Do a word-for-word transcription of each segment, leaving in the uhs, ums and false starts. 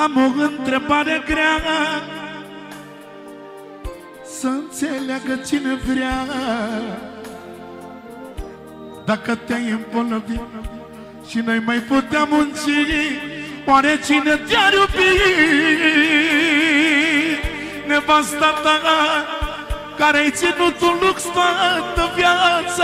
Am o întrebare grea, să înțeleagă cine vrea. Dacă te-ai îmbolnăvit și n-ai mai putea munci, oare cine te-ar iubi? Nevasta ta care-ai ținut un lux toată viața,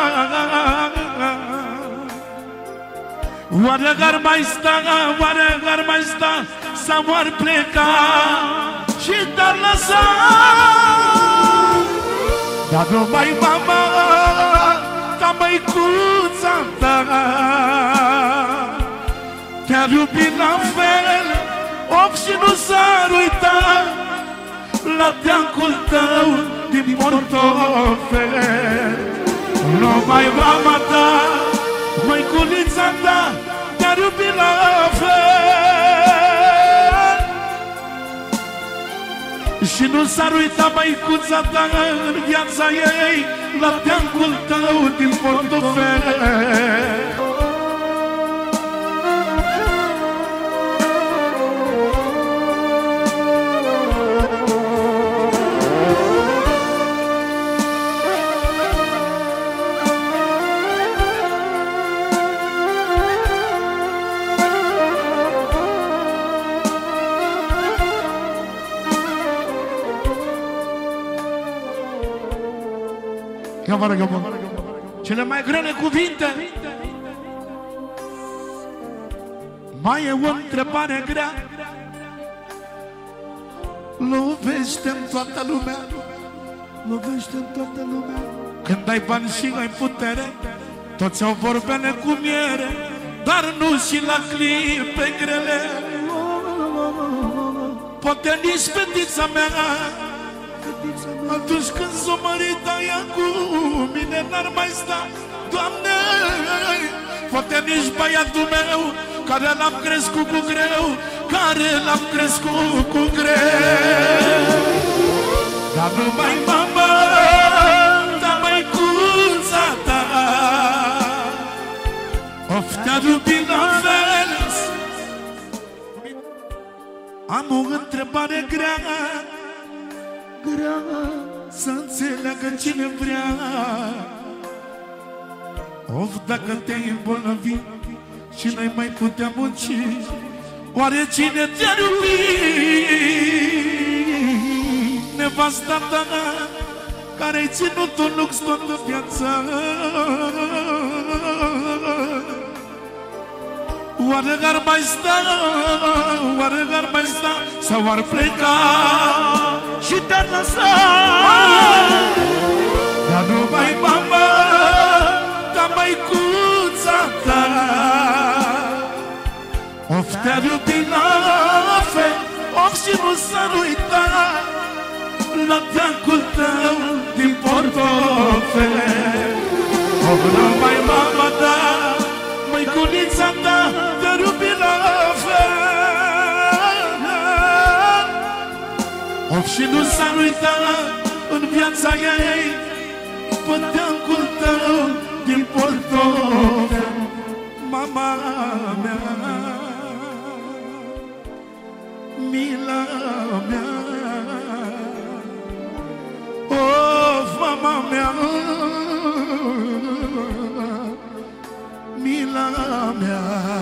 oare ar mai sta, oare ar mai sta sau ar pleca și te-ar lăsa? Dar numai mama ta, măicuța ta, te-ar iubi la fel, of, și nu s-ar uita la teancul tău din portofel. Numai mama ta, măiculița ta, te-ar iubi la fel și nu s-ar uita măicuța ta în viața ei la teancul tău din portofel. Cele mai grele cuvinte. Mai e o întrebare grea, lovește-n toată lumea, lovește-n toată lumea. Când ai bani și ai putere, toți au vorbele cu miere, dar nu și la clipe grele. Poate nici fetița mea, atunci când s-o mărita ea cu mine, n-ar mai sta, Doamne. Poate nici băiatul meu, care l-am crescut cu greu, care l-am crescut cu greu. Dar numai mama ta, măicuța ta, of, te-ar iubi la fel. Am o întrebare grea, grea, să înțeleagă cine vrea. Of, dacă te-ai îmbolnăvit și n-ai mai putea munci, oare cine te-ar iubi? Nevasta ta care-ai ținut un lux toată viața, oare ar mai sta, oare ar mai sta sau ar pleca și te-ar lăsa? Dar numai mama ta, măicuța ta, of, te-ar iubi la fel, of, și nu s-ar uita la teancul tău din portofel. Of, numai mama ta, măiculița ta, te-ar iubi la fel, of, și nu s-ar uita în viața ei pe teancul tău din portofel. Mama mea, mila mea, of, mama mea, mila mea.